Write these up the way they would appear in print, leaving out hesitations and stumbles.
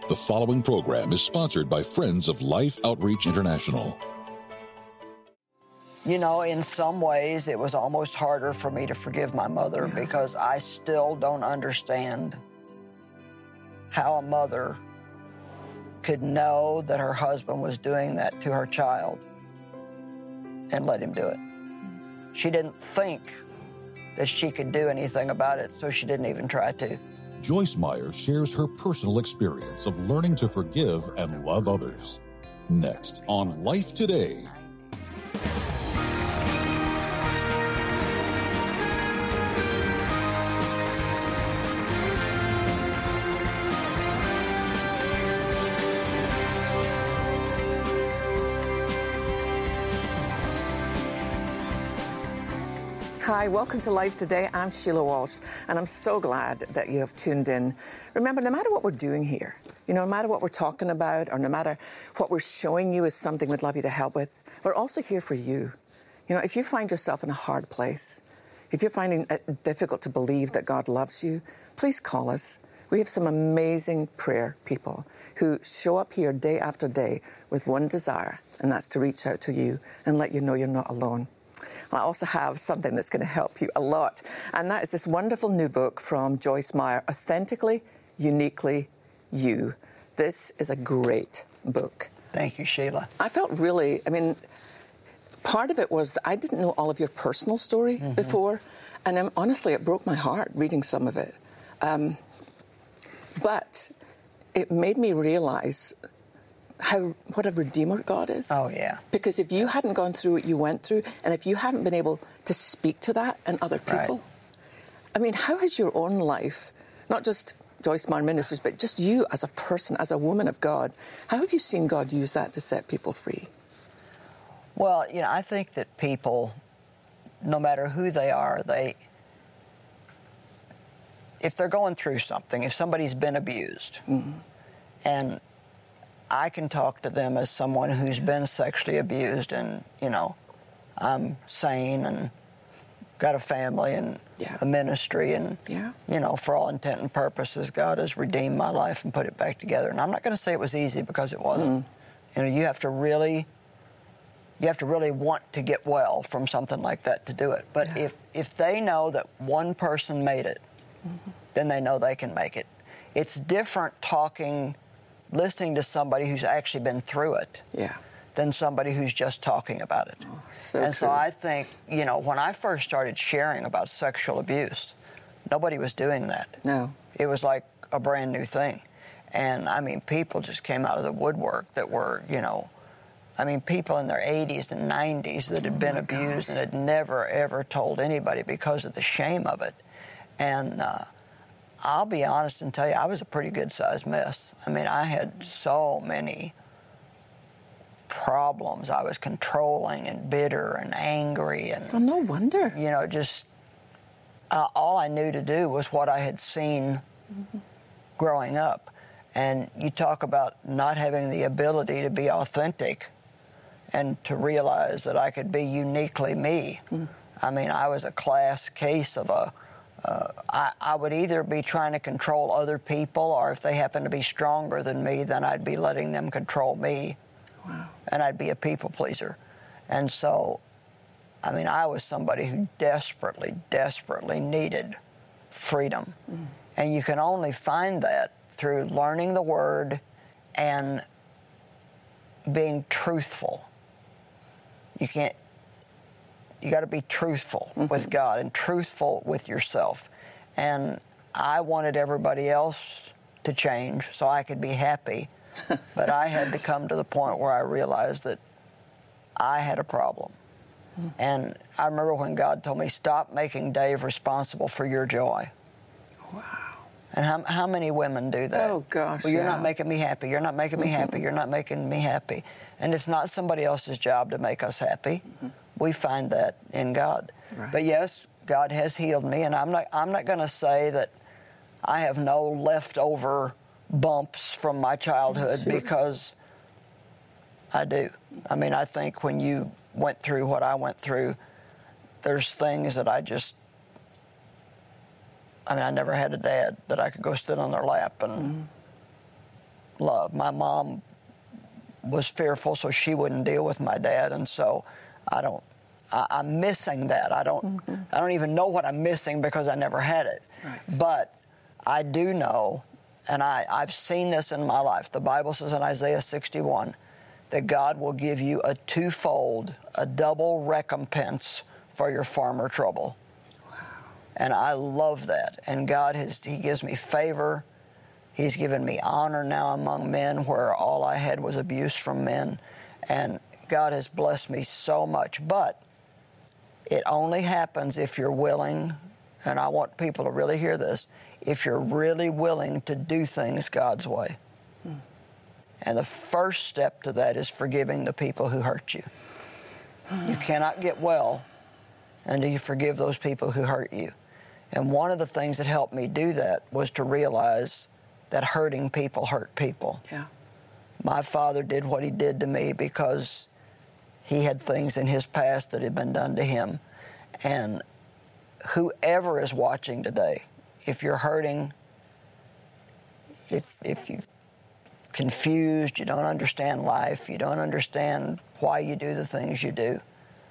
The following program is sponsored by Friends of Life Outreach International. You know, in some ways, it was almost harder for me to forgive my mother because I still don't understand how a mother could know that her husband was doing that to her child and let him do it. She didn't think that she could do anything about it, so she didn't even try to. Joyce Meyer shares her personal experience of learning to forgive and love others. Next on Life Today. Hi, welcome to Life Today. I'm Sheila Walsh, and I'm so glad that you have tuned in. Remember, no matter what we're doing here, no matter what we're talking about, or no matter what we're showing you is something we'd love you to help with, we're also here for you. If you find yourself in a hard place, if you're finding it difficult to believe that God loves you, please call us. We have some amazing prayer people who show up here day after day with one desire, and that's to reach out to you and let you know you're not alone. I also have something that's going to help you a lot, and that is this wonderful new book from Joyce Meyer, Authentically, Uniquely You. This is a great book. Thank you, Sheila. I felt really, part of it was that I didn't know all of your personal story before, and honestly, it broke my heart reading some of it. But it made me realize what a redeemer God is. Oh, yeah. Because if you hadn't gone through what you went through, and if you hadn't been able to speak to that and other people, how has your own life, not just Joyce Meyer Ministries, but just you as a person, as a woman of God, how have you seen God use that to set people free? Well, I think that people, no matter who they are, if they're going through something, if somebody's been abused, and I can talk to them as someone who's been sexually abused and, I'm sane and got a family and a ministry and, for all intent and purposes, God has redeemed my life and put it back together. And I'm not going to say it was easy because it wasn't. You have to really want to get well from something like that to do it. But if they know that one person made it, then they know they can make it. It's different listening to somebody who's actually been through it than somebody who's just talking about it. So I think, when I first started sharing about sexual abuse, nobody was doing that. No. It was like a brand new thing. And, people just came out of the woodwork that were, people in their 80s and 90s that had been abused and had never, ever told anybody because of the shame of it. And I'll be honest and tell you, I was a pretty good-sized mess. I had so many problems. I was controlling and bitter and angry. And, no wonder. All I knew to do was what I had seen growing up. And you talk about not having the ability to be authentic and to realize that I could be uniquely me. I was a class case of I would either be trying to control other people, or if they happen to be stronger than me, then I'd be letting them control me. Wow. And I'd be a people pleaser. And so, I was somebody who desperately, desperately needed freedom. And you can only find that through learning the Word and being truthful. You got to be truthful with God and truthful with yourself. And I wanted everybody else to change so I could be happy. But I had to come to the point where I realized that I had a problem. And I remember when God told me, stop making Dave responsible for your joy. Wow. And how many women do that? Oh, gosh, Well, you're not making me happy. You're not making me happy. You're not making me happy. And it's not somebody else's job to make us happy. We find that in God. Right. But yes, God has healed me, and I'm not going to say that I have no leftover bumps from my childhood, because I do. I think when you went through what I went through, there's things that I never had a dad that I could go sit on their lap and love. My mom was fearful, so she wouldn't deal with my dad, and so I'm missing that. I don't even know what I'm missing because I never had it. Right. But I do know, and I've seen this in my life. The Bible says in Isaiah 61 that God will give you a twofold, a double recompense for your former trouble. Wow. And I love that. And God He gives me favor. He's given me honor now among men where all I had was abuse from men. And God has blessed me so much. But it only happens if you're willing, and I want people to really hear this, if you're really willing to do things God's way. And the first step to that is forgiving the people who hurt you. You cannot get well until you forgive those people who hurt you. And one of the things that helped me do that was to realize that hurting people hurt people. Yeah. My father did what he did to me because he had things in his past that had been done to him. And whoever is watching today, if you're hurting, if you're confused, you don't understand life, you don't understand why you do the things you do,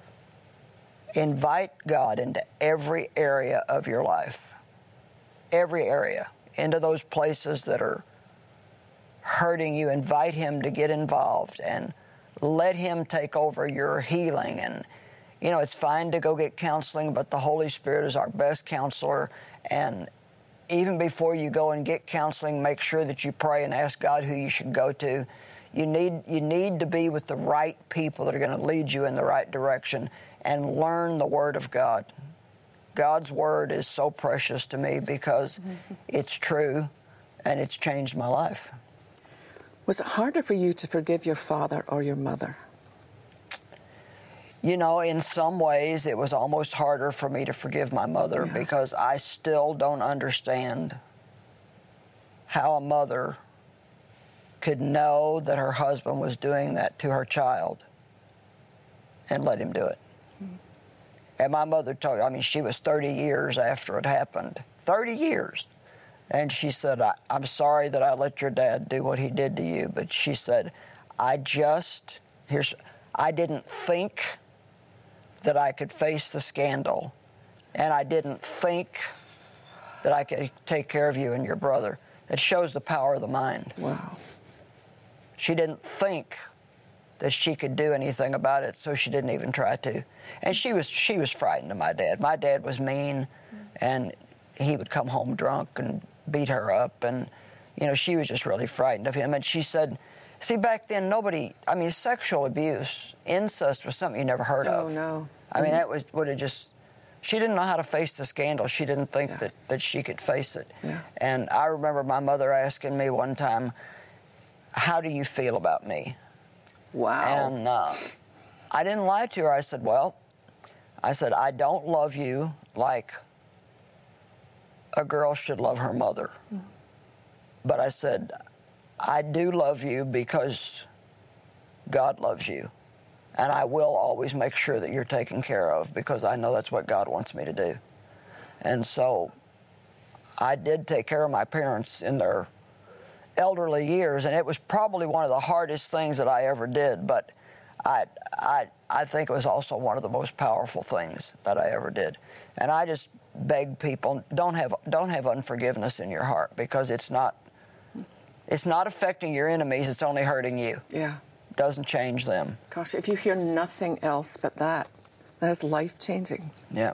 invite God into every area of your life. Every area. Into those places that are hurting you. Invite Him to get involved and let Him take over your healing. And, you know, it's fine to go get counseling, but the Holy Spirit is our best counselor. And even before you go and get counseling, make sure that you pray and ask God who you should go to. You need to be with the right people that are going to lead you in the right direction and learn the Word of God. God's Word is so precious to me because it's true and it's changed my life. Was it harder for you to forgive your father or your mother? You know, in some ways, it was almost harder for me to forgive my mother because I still don't understand how a mother could know that her husband was doing that to her child and let him do it. And my mother told me, I mean, she was 30 years after it happened. 30 years. And she said, I'm sorry that I let your dad do what he did to you. But she said, I didn't think that I could face the scandal. And I didn't think that I could take care of you and your brother. It shows the power of the mind. Wow. She didn't think that she could do anything about it, so she didn't even try to. And she was frightened of my dad. My dad was mean, and he would come home drunk and beat her up. And, you know, she was just really frightened of him. And she said, see, back then, sexual abuse, incest was something you never heard of. Oh, no. I mean, that would have just... She didn't know how to face the scandal. She didn't think that she could face it. Yeah. And I remember my mother asking me one time, how do you feel about me? Wow. And I didn't lie to her. I said, I don't love you like a girl should love her mother. But I said, I do love you because God loves you. And I will always make sure that you're taken care of because I know that's what God wants me to do. And so I did take care of my parents in their elderly years, and it was probably one of the hardest things that I ever did, but I think it was also one of the most powerful things that I ever did. And I just beg people, don't have unforgiveness in your heart because it's not affecting your enemies, it's only hurting you. Yeah. Doesn't change them. Gosh, if you hear nothing else but that is life-changing. Yeah.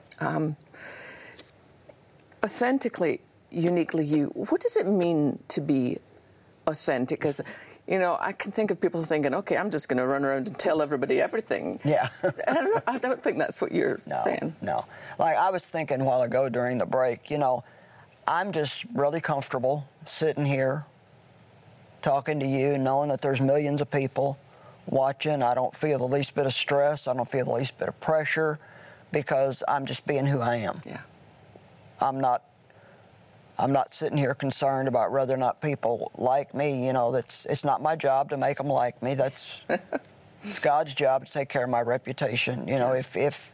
Authentically, uniquely you, what does it mean to be authentic? Because, you know, I can think of people thinking, okay, I'm just going to run around and tell everybody everything. Yeah. I don't think that's what you're saying. No. Like I was thinking a while ago during the break, you know, I'm just really comfortable sitting here talking to you, knowing that there's millions of people watching. I don't feel the least bit of stress. I don't feel the least bit of pressure because I'm just being who I am. Yeah. I'm not sitting here concerned about whether or not people like me. You know, it's not my job to make them like me. It's God's job to take care of my reputation. You know, if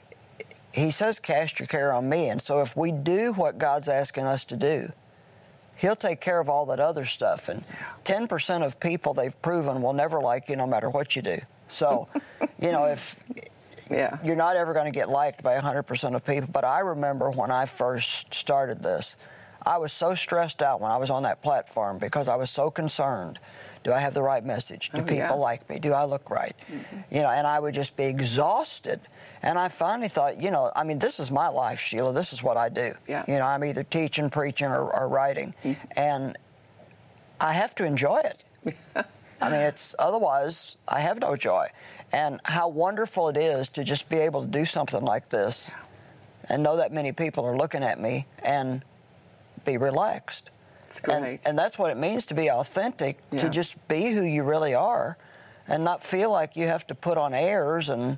He says, cast your care on me. And so if we do what God's asking us to do, He'll take care of all that other stuff. And 10% of people they've proven will never like you no matter what you do. So, if you're not ever going to get liked by 100% of people. But I remember when I first started this, I was so stressed out when I was on that platform because I was so concerned. Do I have the right message? Do people like me? Do I look right? And I would just be exhausted. And I finally thought, this is my life, Sheila. This is what I do. Yeah. I'm either teaching, preaching, or writing. And I have to enjoy it. It's otherwise I have no joy. And how wonderful it is to just be able to do something like this and know that many people are looking at me and be relaxed. It's great. And that's what it means to be authentic, to just be who you really are and not feel like you have to put on airs and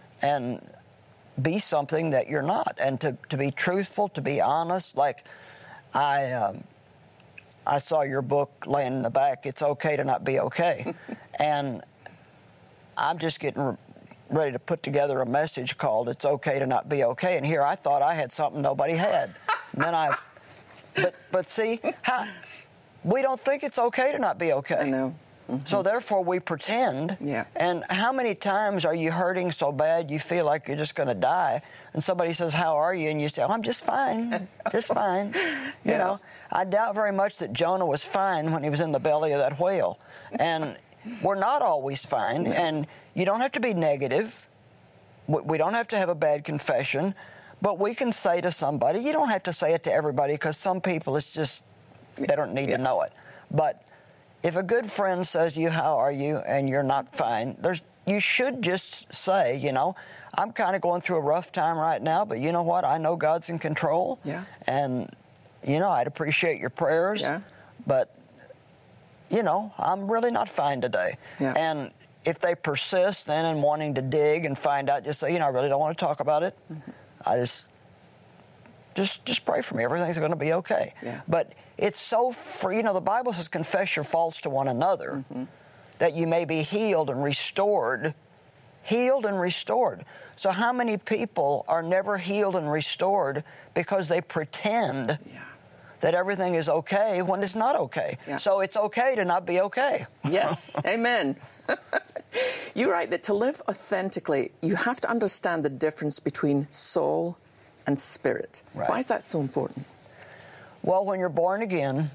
be something that you're not, and to be truthful, to be honest. Like I saw your book laying in the back, It's Okay to Not Be Okay. And I'm just getting ready to put together a message called It's Okay to Not Be Okay. And here I thought I had something nobody had. And then but see, we don't think it's okay to not be okay. I know. So therefore we pretend. Yeah. And how many times are you hurting so bad you feel like you're just going to die? And somebody says, how are you? And you say, I'm just fine, just fine. You know, I doubt very much that Jonah was fine when he was in the belly of that whale. And we're not always fine. And you don't have to be negative. We don't have to have a bad confession. But we can say to somebody, you don't have to say it to everybody because some people, it's just, they don't need to know it. But if a good friend says to you, how are you, and you're not fine, you should just say, I'm kind of going through a rough time right now, but you know what? I know God's in control. Yeah. And, I'd appreciate your prayers. Yeah. But, I'm really not fine today. Yeah. And if they persist then in wanting to dig and find out, just say, I really don't want to talk about it. I just pray for me. Everything's going to be okay. Yeah. But it's so free. The Bible says, confess your faults to one another, that you may be healed and restored. Healed and restored. So how many people are never healed and restored because they pretend that everything is okay when it's not okay? Yeah. So it's okay to not be okay. Yes. Amen. You're right that to live authentically, you have to understand the difference between soul and spirit. Right. Why is that so important? Well, when you're born again,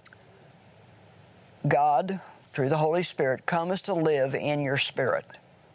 God, through the Holy Spirit, comes to live in your spirit.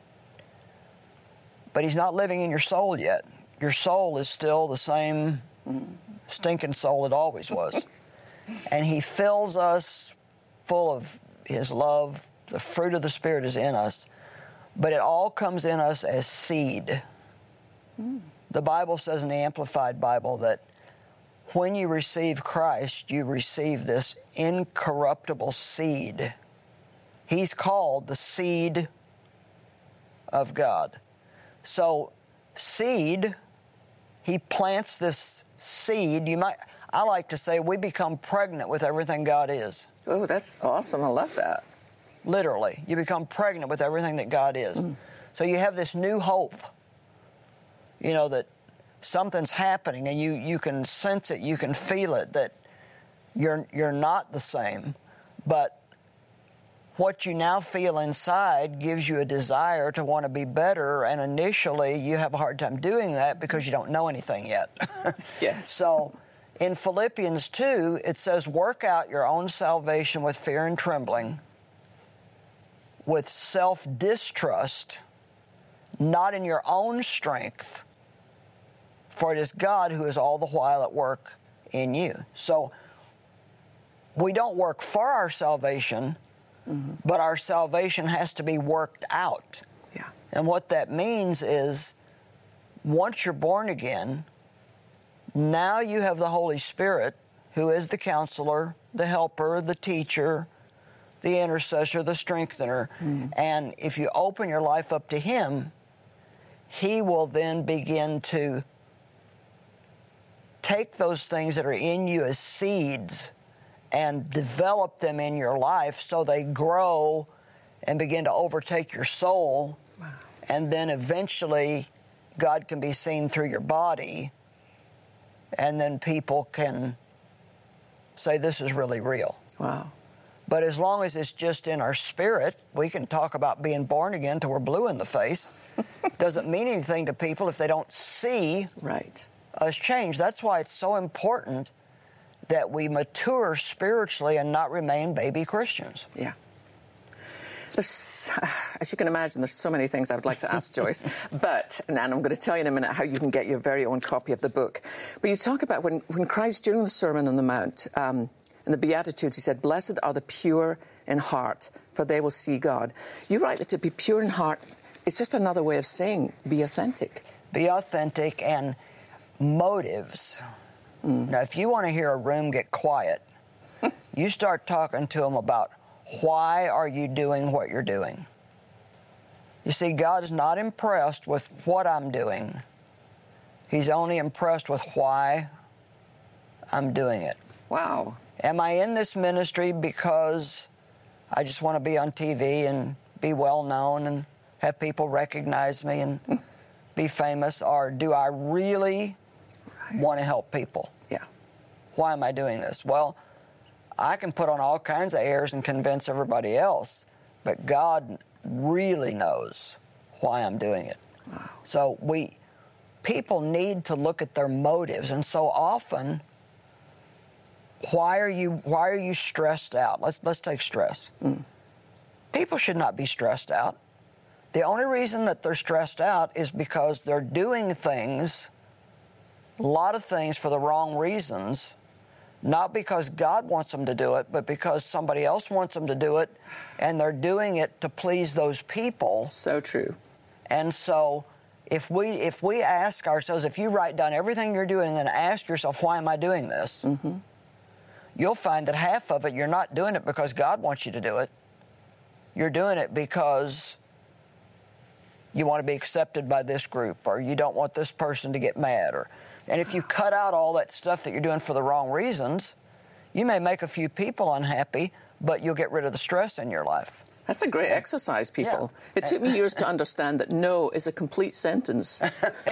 But He's not living in your soul yet. Your soul is still the same stinking soul it always was. And He fills us full of His love. The fruit of the Spirit is in us. But it all comes in us as seed. The Bible says in the Amplified Bible that when you receive Christ, you receive this incorruptible seed. He's called the seed of God. So, seed, He plants this seed. I like to say we become pregnant with everything God is. Oh, that's awesome. I love that. Literally. You become pregnant with everything that God is. So you have this new hope, that something's happening and you can sense it, you can feel it, that you're not the same. But what you now feel inside gives you a desire to want to be better, and initially you have a hard time doing that because you don't know anything yet. Yes. So in Philippians 2, it says, work out your own salvation with fear and trembling, with self-distrust, not in your own strength, for it is God who is all the while at work in you. So we don't work for our salvation, but our salvation has to be worked out. Yeah. And what that means is, once you're born again, now you have the Holy Spirit, who is the counselor, the helper, the teacher, the intercessor, the strengthener. And if you open your life up to Him, He will then begin to take those things that are in you as seeds and develop them in your life so they grow and begin to overtake your soul. Wow. And then eventually God can be seen through your body, and then people can say this is really real. Wow. But as long as it's just in our spirit, we can talk about being born again till we're blue in the face. Doesn't mean anything to people if they don't see us change. That's why it's so important that we mature spiritually and not remain baby Christians. Yeah. As you can imagine, there's so many things I would like to ask Joyce. And I'm going to tell you in a minute how you can get your very own copy of the book. But you talk about when Christ, during the Sermon on the Mount, in the Beatitudes, he said, "Blessed are the pure in heart, for they will see God." You write that to be pure in heart is just another way of saying be authentic. Be authentic and motives. Now, if you want to hear a room get quiet, you start talking to them about why are you doing what you're doing. You see, God is not impressed with what I'm doing. He's only impressed with why I'm doing it. Wow. Am I in this ministry because I just want to be on TV and be well known and have people recognize me and be famous? Or do I really want to help people? Yeah. Why am I doing this? Well, I can put on all kinds of airs and convince everybody else, but God really knows why I'm doing it. Wow. So people need to look at their motives, and so often, why are you stressed out? Let's take stress. People should not be stressed out. The only reason that they're stressed out is because they're doing things, a lot of things, for the wrong reasons. Not because God wants them to do it, but because somebody else wants them to do it, and they're doing it to please those people. So true. And so if we ask ourselves, if you write down everything you're doing and then ask yourself, why am I doing this? You'll find that half of it, you're not doing it because God wants you to do it. You're doing it because you want to be accepted by this group, or you don't want this person to get mad, and if you cut out all that stuff that you're doing for the wrong reasons, you may make a few people unhappy, but you'll get rid of the stress in your life. That's a great exercise, people. Yeah. It took me years to understand that no is a complete sentence.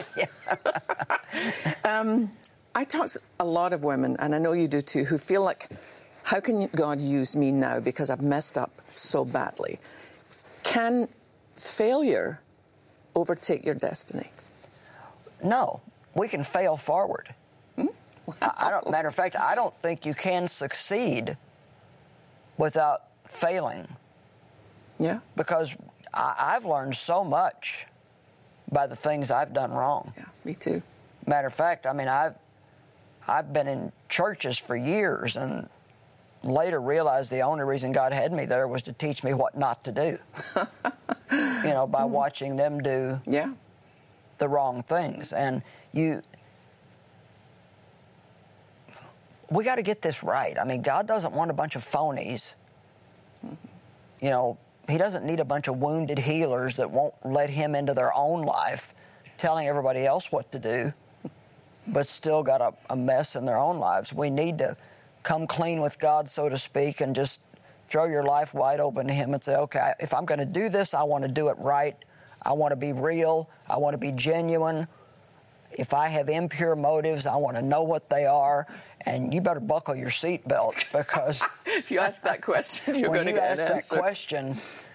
I talk to a lot of women, and I know you do too, who feel like, how can God use me now because I've messed up so badly? Can failure overtake your destiny? No. We can fail forward. Wow. Matter of fact, I don't think you can succeed without failing. Yeah. Because I've learned so much by the things I've done wrong. Yeah, me too. Matter of fact, I mean, I've been in churches for years and later realized the only reason God had me there was to teach me what not to do. By watching them do the wrong things. And we got to get this right. I mean, God doesn't want a bunch of phonies. He doesn't need a bunch of wounded healers that won't let him into their own life, telling everybody else what to do, but still got a mess in their own lives. We need to come clean with God, so to speak, and just throw your life wide open to him and say, okay, if I'm going to do this, I want to do it right. I want to be real. I want to be genuine. If I have impure motives, I want to know what they are, and you better buckle your seatbelt because if you ask that question, you're going to get an answer. When you ask that question,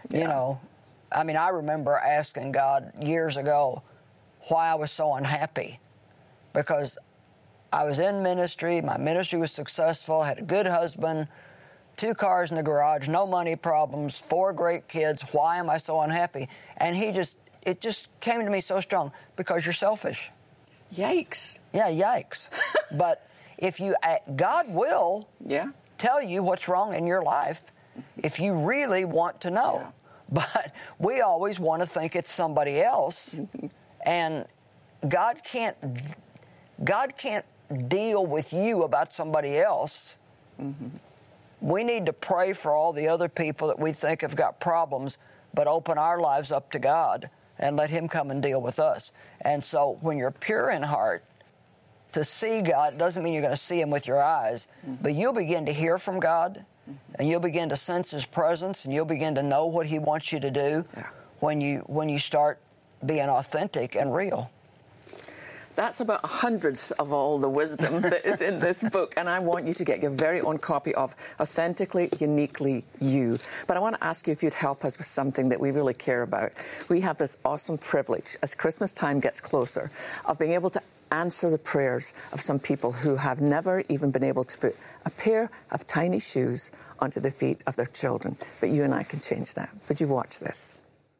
I remember asking God years ago why I was so unhappy, because I was in ministry, my ministry was successful, had a good husband, 2 cars in the garage, no money problems, 4 great kids. Why am I so unhappy? And it just came to me so strong, because you're selfish. Yikes. Yeah, yikes. But if God will tell you what's wrong in your life if you really want to know. Yeah. But we always want to think it's somebody else, and God can't deal with you about somebody else. We need to pray for all the other people that we think have got problems, but open our lives up to God and let him come and deal with us. And so when you're pure in heart, to see God doesn't mean you're going to see him with your eyes, but you'll begin to hear from God, and you'll begin to sense his presence, and you'll begin to know what he wants you to do when you start being authentic and real. That's about 1/100th of all the wisdom that is in this book, and I want you to get your very own copy of Authentically, Uniquely You. But I want to ask you if you'd help us with something that we really care about. We have this awesome privilege, as Christmas time gets closer, of being able to answer the prayers of some people who have never even been able to put a pair of tiny shoes onto the feet of their children. But you and I can change that. Would you watch this?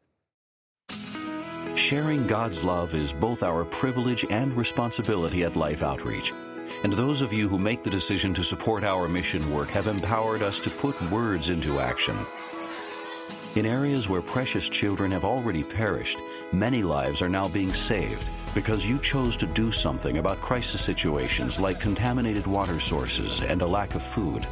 Sharing God's love is both our privilege and responsibility at Life Outreach. And those of you who make the decision to support our mission work have empowered us to put words into action. In areas where precious children have already perished, many lives are now being saved because you chose to do something about crisis situations like contaminated water sources and a lack of food.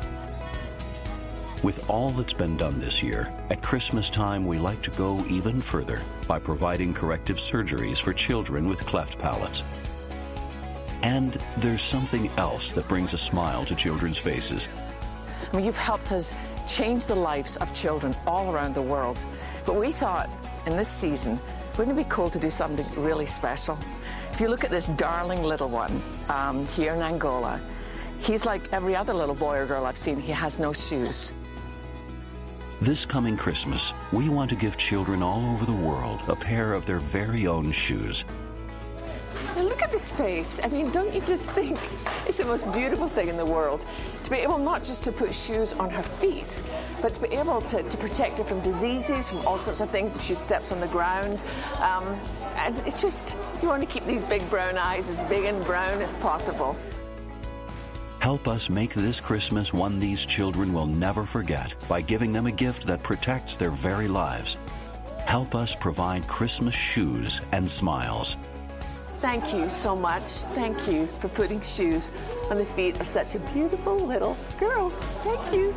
With all that's been done this year, at Christmas time we like to go even further by providing corrective surgeries for children with cleft palates. And there's something else that brings a smile to children's faces. I mean, you've helped us change the lives of children all around the world. But we thought in this season, wouldn't it be cool to do something really special? If you look at this darling little one here in Angola, he's like every other little boy or girl I've seen. He has no shoes. This coming Christmas, we want to give children all over the world a pair of their very own shoes. Now look at this space. I mean, don't you just think it's the most beautiful thing in the world to be able not just to put shoes on her feet, but to be able to protect her from diseases, from all sorts of things if she steps on the ground. And it's just, you want to keep these big brown eyes as big and brown as possible. Help us make this Christmas one these children will never forget by giving them a gift that protects their very lives. Help us provide Christmas shoes and smiles. Thank you so much. Thank you for putting shoes on the feet of such a beautiful little girl. Thank you.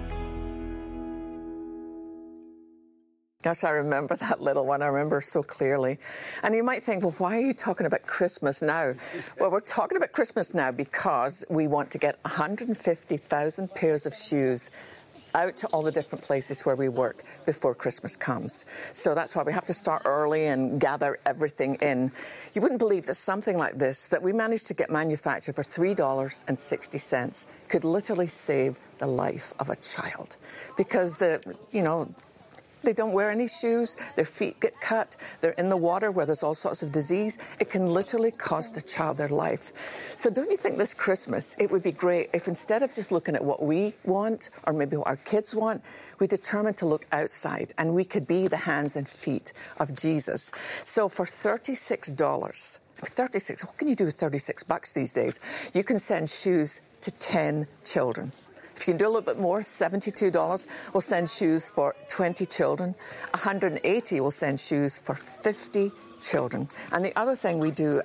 Gosh, I remember that little one. I remember so clearly. And you might think, well, why are you talking about Christmas now? Well, we're talking about Christmas now because we want to get 150,000 pairs of shoes out to all the different places where we work before Christmas comes. So that's why we have to start early and gather everything in. You wouldn't believe that something like this that we managed to get manufactured for $3.60 could literally save the life of a child. Because they don't wear any shoes, their feet get cut, they're in the water where there's all sorts of disease. It can literally cost a child their life. So don't you think this Christmas it would be great if instead of just looking at what we want or maybe what our kids want, we determined to look outside and we could be the hands and feet of Jesus. So for $36, what can you do with $36 these days? You can send shoes to 10 children. If you can do a little bit more, $72 will send shoes for 20 children. $180 will send shoes for 50 children. And the other thing we do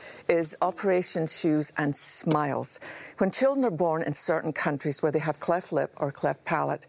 is Operation Shoes and Smiles. When children are born in certain countries where they have cleft lip or cleft palate,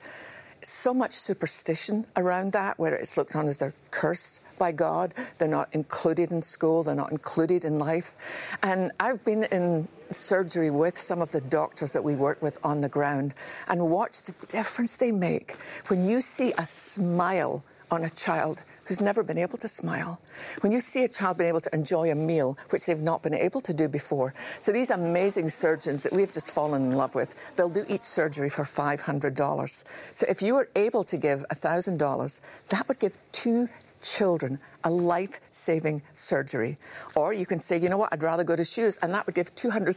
so much superstition around that, where it's looked on as they're cursed by God, they're not included in school, they're not included in life. And I've been in surgery with some of the doctors that we work with on the ground and watch the difference they make when you see a smile on a child who's never been able to smile. When you see a child being able to enjoy a meal, which they've not been able to do before. So these amazing surgeons that we've just fallen in love with, they'll do each surgery for $500. So if you were able to give $1,000, that would give 2 children a life-saving surgery. Or you can say, you know what, I'd rather go to shoes, and that would give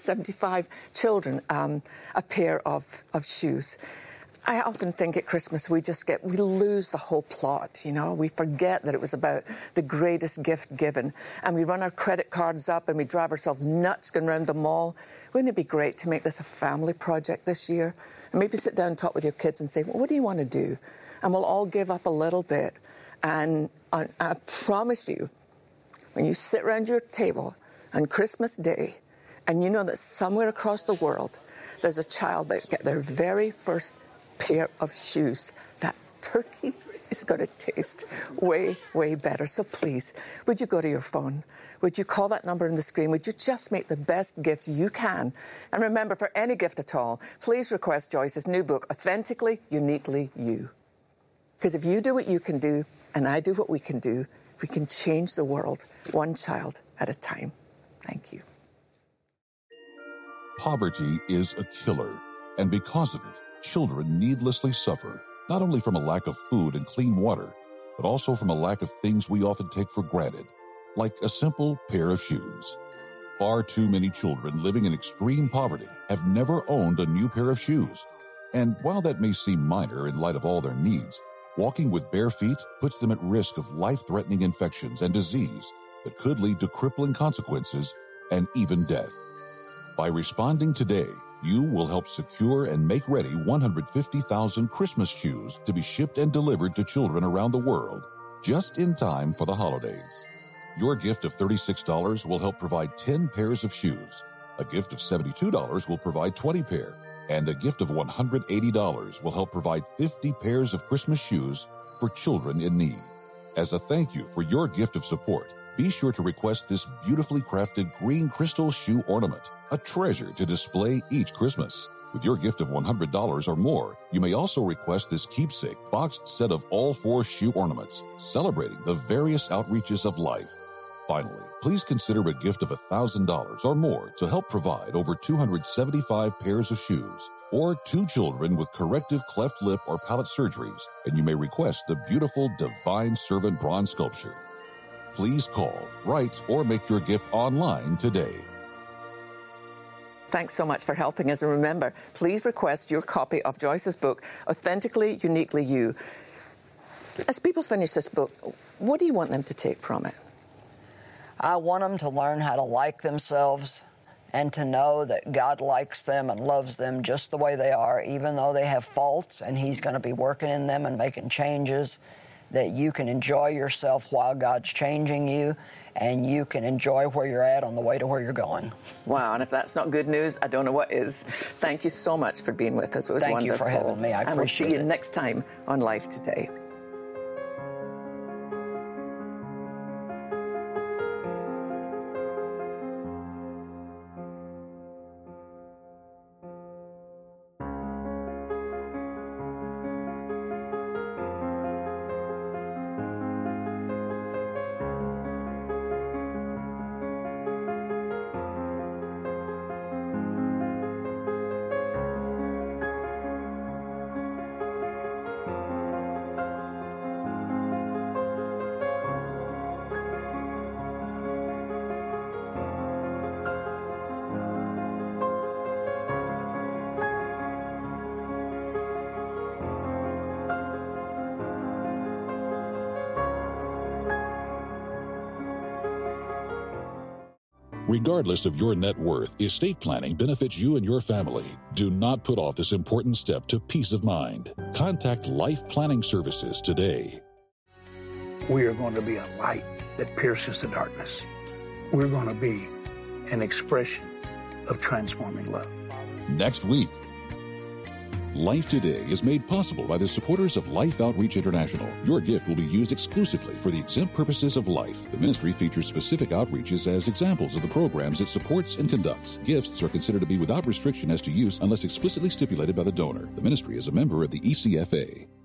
275 children a pair of shoes. I often think at Christmas we lose the whole plot, you know. We forget that it was about the greatest gift given. And we run our credit cards up and we drive ourselves nuts going around the mall. Wouldn't it be great to make this a family project this year? And maybe sit down and talk with your kids and say, well, what do you want to do? And we'll all give up a little bit. And I promise you, when you sit around your table on Christmas Day and you know that somewhere across the world there's a child that get their very first pair of shoes, that turkey is going to taste way, way better. So please, would you go to your phone? Would you call that number on the screen? Would you just make the best gift you can? And remember, for any gift at all, please request Joyce's new book, Authentically, Uniquely You. Because if you do what you can do, and I do what we can do, we can change the world one child at a time. Thank you. Poverty is a killer, and because of it, children needlessly suffer, not only from a lack of food and clean water, but also from a lack of things we often take for granted, like a simple pair of shoes. Far too many children living in extreme poverty have never owned a new pair of shoes. And while that may seem minor in light of all their needs, walking with bare feet puts them at risk of life-threatening infections and disease that could lead to crippling consequences and even death. By responding today, you will help secure and make ready 150,000 Christmas shoes to be shipped and delivered to children around the world, just in time for the holidays. Your gift of $36 will help provide 10 pairs of shoes. A gift of $72 will provide 20 pairs. And a gift of $180 will help provide 50 pairs of Christmas shoes for children in need. As a thank you for your gift of support, be sure to request this beautifully crafted green crystal shoe ornament, a treasure to display each Christmas. With your gift of $100 or more, you may also request this keepsake boxed set of all 4 shoe ornaments, celebrating the various outreaches of life. Finally, please consider a gift of $1,000 or more to help provide over 275 pairs of shoes, or 2 children with corrective cleft lip or palate surgeries, and you may request the beautiful Divine Servant bronze sculpture. Please call, write, or make your gift online today. Thanks so much for helping us. And remember, please request your copy of Joyce's book, Authentically, Uniquely You. As people finish this book, what do you want them to take from it? I want them to learn how to like themselves and to know that God likes them and loves them just the way they are, even though they have faults, and He's going to be working in them and making changes, that you can enjoy yourself while God's changing you, and you can enjoy where you're at on the way to where you're going. Wow, and if that's not good news, I don't know what is. Thank you so much for being with us. It was Thank wonderful. Thank you for having me. I appreciate it. And we'll see you next time on Life Today. Regardless of your net worth, estate planning benefits you and your family. Do not put off this important step to peace of mind. Contact Life Planning Services today. We are going to be a light that pierces the darkness. We're going to be an expression of transforming love. Next week, Life Today is made possible by the supporters of Life Outreach International. Your gift will be used exclusively for the exempt purposes of life. The ministry features specific outreaches as examples of the programs it supports and conducts. Gifts are considered to be without restriction as to use unless explicitly stipulated by the donor. The ministry is a member of the ECFA.